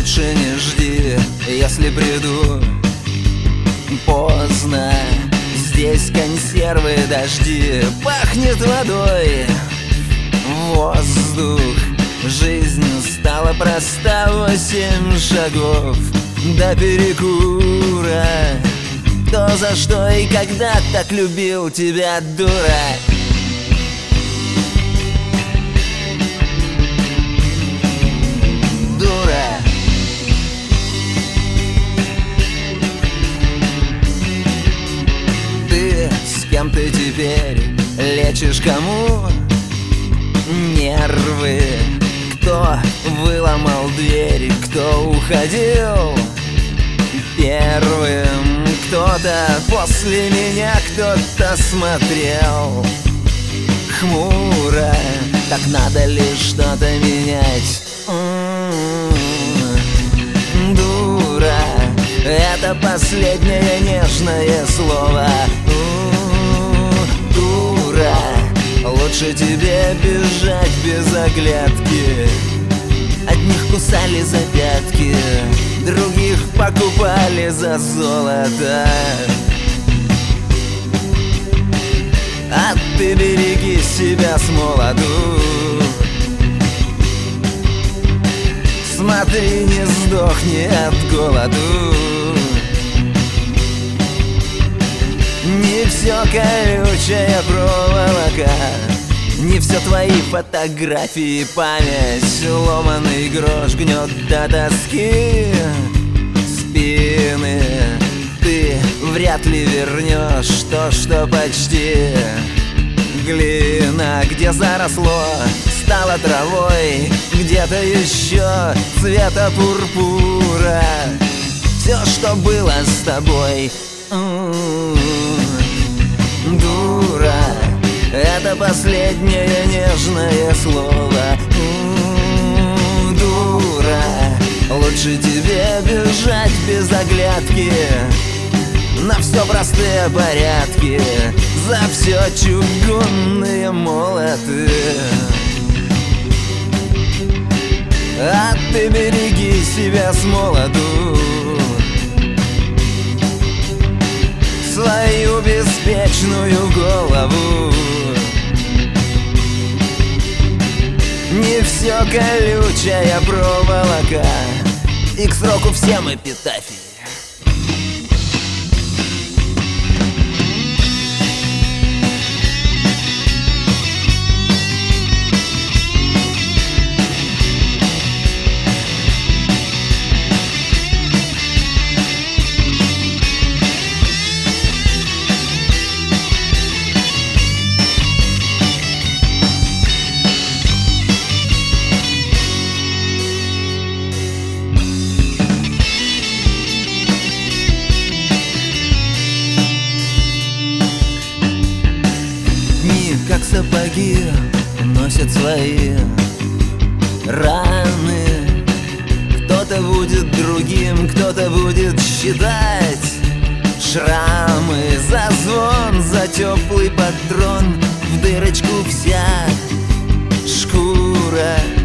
лучше не жди, если приду поздно. Здесь консервы, дожди, пахнет водой, воздух. Жизнь стала проста, 8 шагов до перекура. Кто, за что и когда так любил тебя, дура? Дура. Ты с кем ты теперь лечишь кому нервы? Кто выломал дверь, кто уходил первым? Кто-то после меня, кто-то смотрел хмуро. Так надо ли что-то менять? Дура, это последнее нежное слово. Дура, лучше тебе бежать без оглядки. Одних кусали за пятки, других покупали за золото. А ты береги себя с молоду. Смотри, не сдохни от голоду. Не все колючая проволока, не все твои фотографии, память. Ломаный грош гнет до тоски спины. Ты вряд ли вернешь то, что почти глина. Где заросло, стало травой, где-то еще цвета пурпура. Все, что было с тобой, дура, это последнее нежное слово. Дура, лучше тебе бежать без оглядки на все простые порядки, за все чугунные молоты. А ты береги себя с молоду, свою беспечную голову. Не все колючая проволока, и к сроку всем эпитафии. Как сапоги носят свои раны. Кто-то будет другим, кто-то будет считать шрамы. За звон, за теплый патрон, в дырочку вся шкура.